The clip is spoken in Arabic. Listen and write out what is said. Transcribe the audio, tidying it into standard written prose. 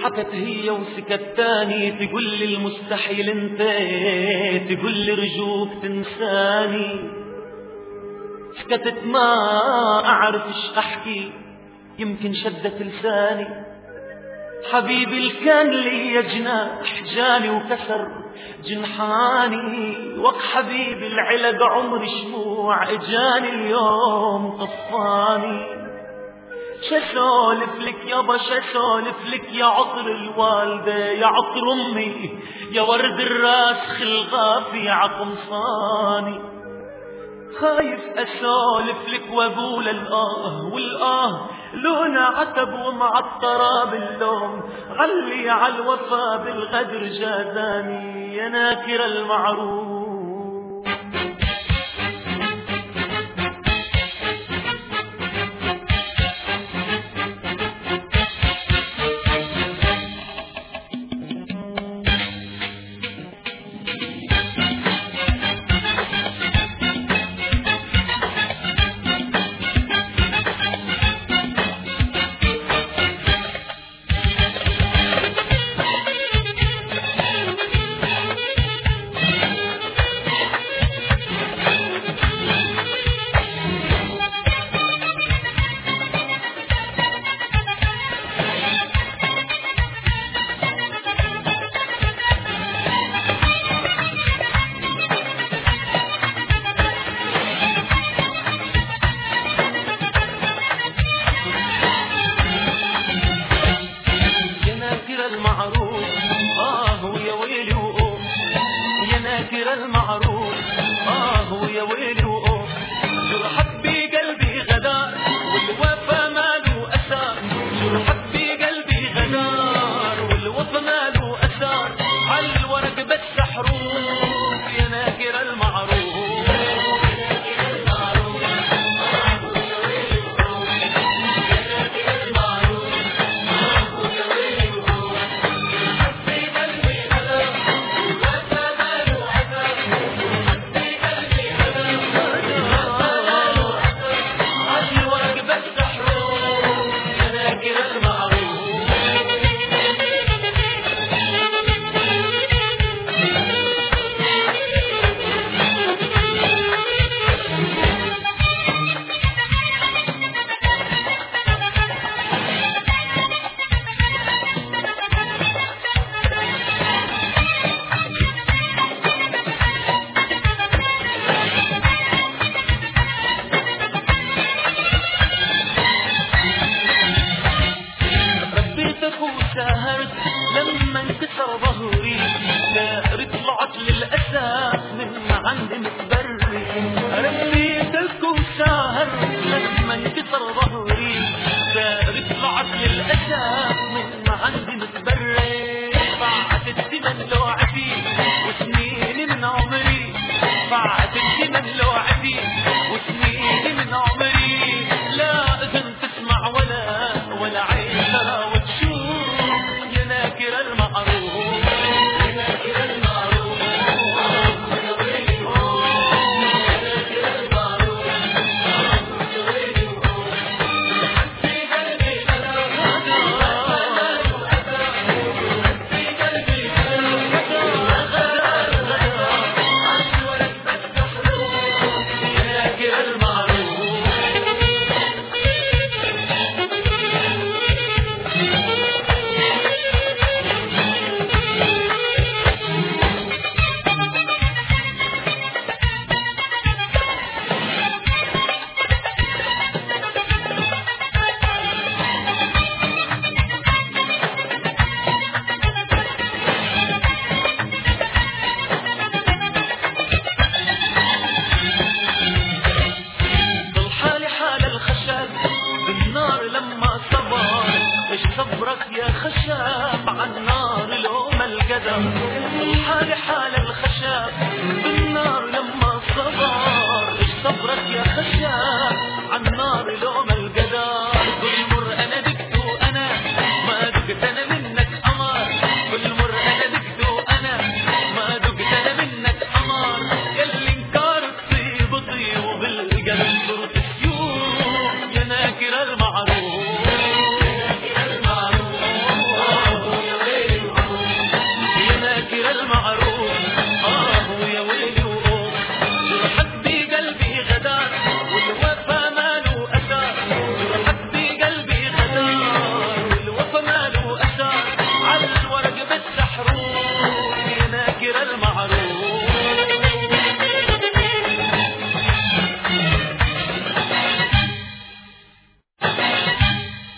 حكت هي وسكت تاني، تقول لي المستحيل انت، تقول لي رجوك تنساني. سكتت ما اعرف ايش احكي، يمكن شدت لساني. حبيبي اللي كان لي جناح جاني وكسر جنحاني، وق حبيبي العلق عمري شموع اجاني اليوم طفاني. شسولف لك يابا شسولف لك، يا عطر الوالدة يا عطر امي، يا ورد الراس خلغافي عقمصاني. خايف اسولف لك واقول الاه والاه، لون عتب ومعطرة باللوم، غلي على الوفا بالغدر جازاني، يا ناكر المعروف. المعروف ويا ويلي وأوه، جرحت بقلبي غدار والوفا ماله أثار، جرحت بقلبي غدار والوفا ماله أثار، عالورق بس حروف يا ناكر المعروف. لما انكسر ظهري داري طلعت للأسى من عندي متبري، ربيتك وسهر لما انكسر ظهري داري طلعت للأسى من عندي متبري، بعد الزمن لوعتي وسنين من عمري، بعد الزمن لوعتي وسنين من عمري، لا اذن تسمع ولا عين ترى وتشوف يا ناكر المعروف. يا ناكر المعروف يا ويلي يا ناكر المعروف يا ويلي في قلبي غدر في قلبي غدر عالورق بس حروف يا ناكر المعروف. صبرك يا خشاب عالنار لوم القدم، الحال حال